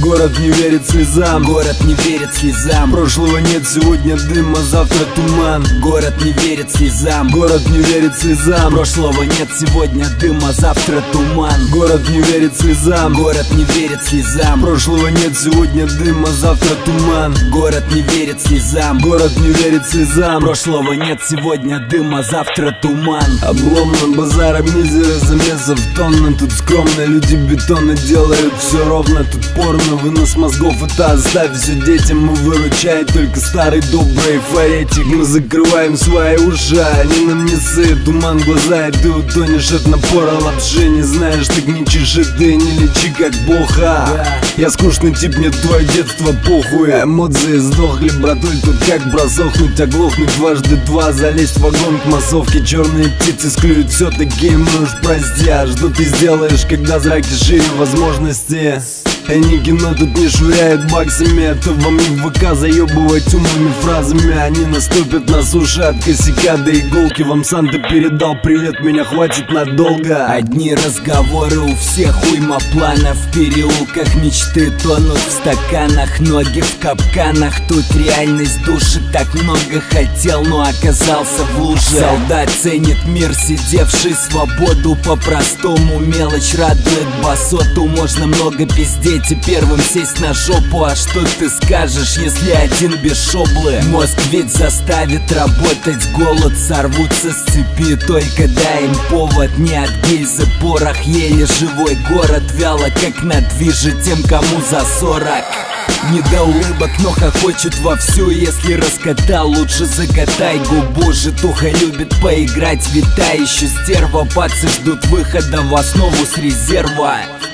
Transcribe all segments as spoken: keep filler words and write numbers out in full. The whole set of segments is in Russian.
Город не верит слезам, город не верит слезам. Прошлого нет, сегодня дым, а завтра туман. Город не верит слезам, город не верит слезам. Прошлого нет, сегодня дым, а завтра туман. Город не верит слезам, город не верит слезам. Прошлого нет, сегодня дым, а завтра туман. Город не верит слезам, город не верит слезам. Прошлого нет, сегодня дым, а завтра туман. Обломно, базара, мизеры, замесов тонны. Тут скромно, люди бетона делают все ровно. Тут порно, вынос мозгов, это оставь все детям. Мы выручает только старый добрый фаретик. Мы закрываем свои уши, они нам не сыт. Туман в глаза, и ты утонешь от напора лапши. Не знаешь, так не чеши ты, не лечи как бога. Я скучный тип, мне твое детство похуй. Эмоции сдохли, братуль, тут как просохнуть, оглохнуть дважды два. Залезть в вагон к массовке, черные птицы склюют все такие, мы уж прости. А что ты сделаешь, когда зраки шире возможности? Они кино тут не швыряют баксами. Это вам не в ВК заебывать умными фразами. Они наступят на суши от косяка до иголки. Вам Санта передал привет, меня хватит надолго. Одни разговоры у всех, уйма планов. В переулках мечты тонут в стаканах. Ноги в капканах, тут реальность душит. Так много хотел, но оказался в луже. Солдат ценит мир, сидевший свободу. По-простому мелочь радует басоту. Можно много пиздеть и первым сесть на жопу. А что ты скажешь, если один без шоблы? Мозг ведь заставит работать, голод сорвутся с цепи. Только дай им повод, не от гильзы порох. Еле живой город, вяло как на движе тем, кому за сорок. Не до улыбок, но хохочет вовсю. Если раскатал, лучше закатай губу. Житуха любит поиграть, витающую стерва. Пацы ждут выхода в основу с резерва.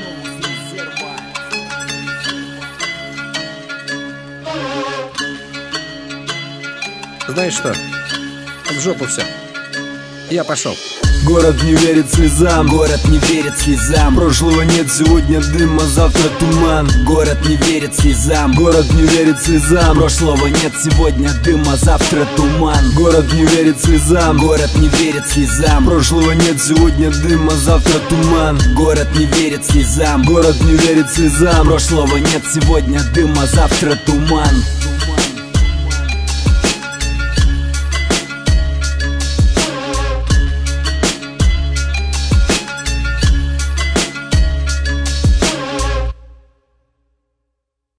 Знаешь что? В жопу все. Я пошел. Город не верит слезам, город не верит слезам. Прошлого нет, сегодня дым, а завтра туман. Город не верит слезам, город не верит слезам. Прошлого нет, сегодня дым, а завтра туман. Город не верит слезам, город не верит слезам. Прошлого нет, сегодня дым, а завтра туман. Город не верит слезам, город не верит слезам. Прошлого нет, сегодня дым, а завтра туман.